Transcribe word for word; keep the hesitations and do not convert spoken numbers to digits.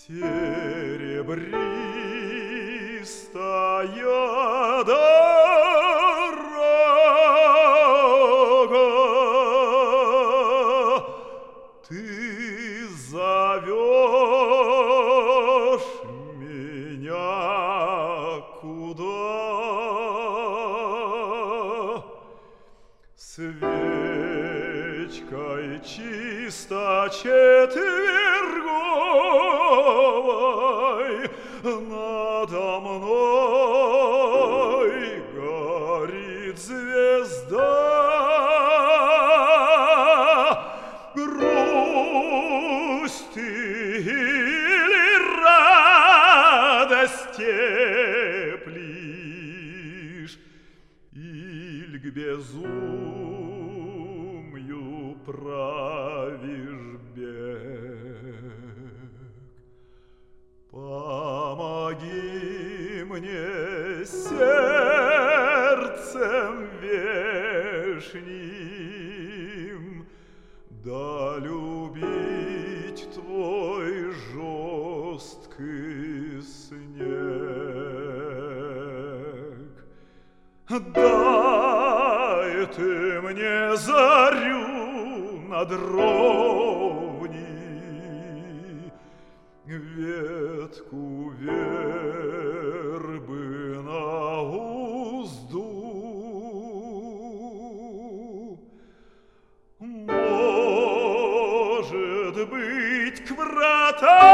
Серебристая дорога, ты зовешь меня куда? Свечкой чисто четверговой надо мной горит звезда. Грусть или радость теплишь, иль к безумию правишь бег? Помоги мне сердцем вешним, да любить твой жесткий снег. Дай ты мне зарю над ровней, ветку вербы на узду. Может быть, к вратам